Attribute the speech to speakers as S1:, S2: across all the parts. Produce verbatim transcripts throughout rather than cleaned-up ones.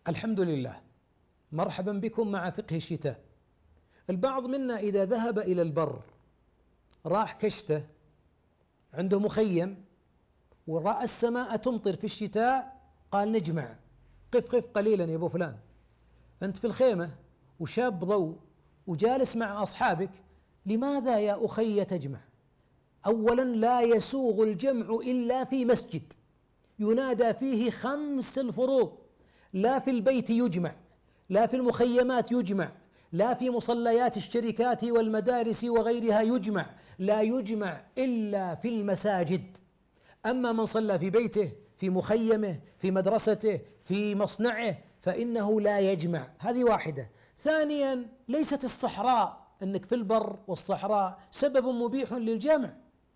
S1: الحمد لله، مرحبا بكم مع فقه الشتاء. البعض منا إذا ذهب إلى البر راح كشته عنده مخيم ورأى السماء تمطر في الشتاء قال نجمع، قف قف قليلا يا أبو فلان، أنت في الخيمة وشاب ضوء وجالس مع أصحابك، لماذا يا أخي تجمع؟ أولا لا يسوغ الجمع إلا في مسجد ينادى فيه خمس الفروض، لا في البيت يجمع، لا في المخيمات يجمع، لا في مصليات الشركات والمدارس وغيرها يجمع، لا يجمع إلا في المساجد. أما من صلى في بيته، في مخيمه، في مدرسته، في مصنعه، فإنه لا يجمع. هذه واحدة. ثانيا، ليست الصحراء أنك في البر والصحراء سبب مبيح للجمع،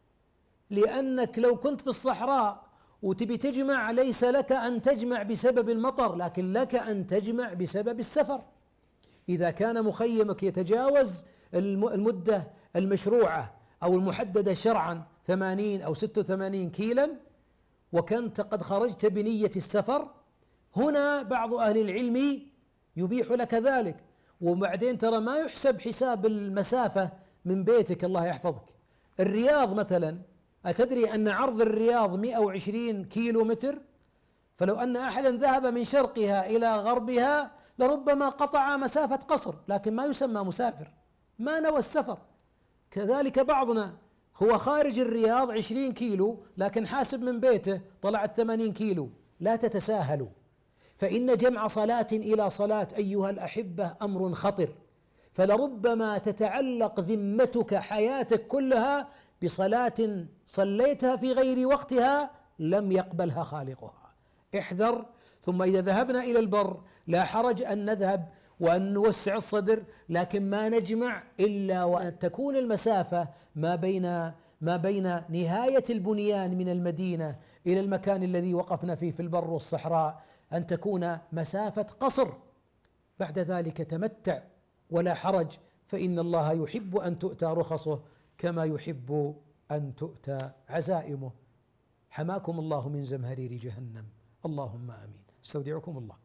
S1: لأنك لو كنت في الصحراء وتبي تجمع ليس لك أن تجمع بسبب المطر، لكن لك أن تجمع بسبب السفر. إذا كان مخيمك يتجاوز المدة المشروعة أو المحددة شرعا ثمانين أو ستة وثمانين كيلا وكنت قد خرجت بنية السفر، هنا بعض أهل العلم يبيح لك ذلك. وبعدين ترى ما يحسب حساب المسافة من بيتك، الله يحفظك. الرياض مثلا، أتدري أن عرض الرياض مئة وعشرين كيلو متر؟ فلو أن أحدا ذهب من شرقها إلى غربها لربما قطع مسافة قصر، لكن ما يسمى مسافر، ما نوى السفر. كذلك بعضنا هو خارج الرياض عشرين كيلو لكن حاسب من بيته طلعت ثمانين كيلو. لا تتساهلوا، فإن جمع صلاة إلى صلاة أيها الأحبة أمر خطر، فلربما تتعلق ذمتك حياتك كلها بصلاة صليتها في غير وقتها لم يقبلها خالقها. احذر. ثم إذا ذهبنا إلى البر لا حرج أن نذهب وأن نوسع الصدر، لكن ما نجمع إلا وأن تكون المسافة ما بين ما بين نهاية البنيان من المدينة إلى المكان الذي وقفنا فيه في البر والصحراء أن تكون مسافة قصر. بعد ذلك تمتع ولا حرج، فإن الله يحب أن تؤتى رخصه كما يحب أن تؤتى عزائمه. حماكم الله من زمهرير جهنم، اللهم آمين. استودعكم الله.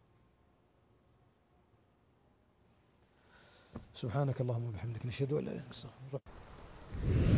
S1: سبحانك اللهم وبحمدك، نشهد أن لا إله إلا أنت، نستغفرك.